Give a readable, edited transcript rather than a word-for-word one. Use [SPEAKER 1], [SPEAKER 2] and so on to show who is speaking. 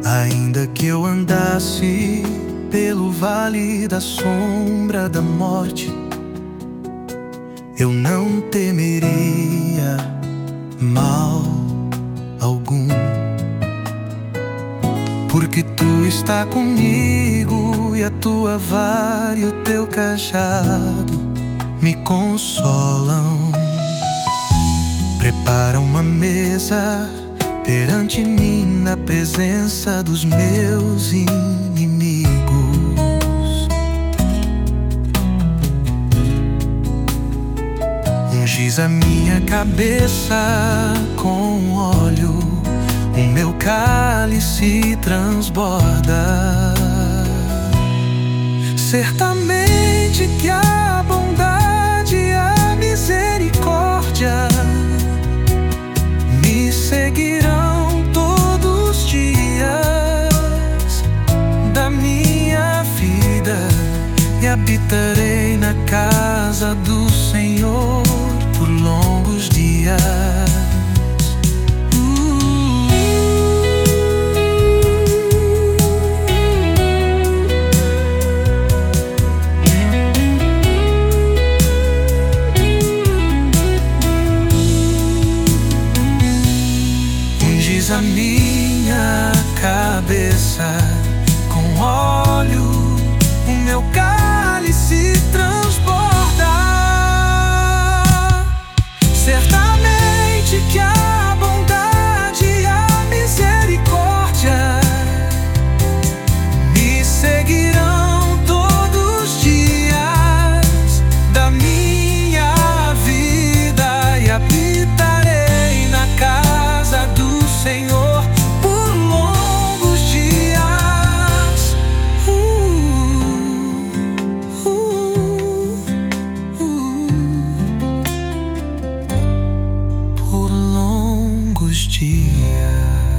[SPEAKER 1] Ainda que eu andasse pelo vale da sombra da morte, eu não temeria mal algum, porque tu está comigo e a tua vara e o teu cajado me consolam. Prepara uma mesa perante mim na presença dos meus inimigos. Ungis a minha cabeça com óleo, o meu cálice transborda. Certamente que a bondade e a misericórdia me seguirão todos os dias da minha vida, e habitarei na casa do Senhor por longos dias. Ungis a minha cabeça com óleo, o meu cálice transborda. Certamente que a bondade e a misericórdia me seguirão todos os dias da minha vida, e habitarei na casa do Senhor por longos dias. Por longos dias.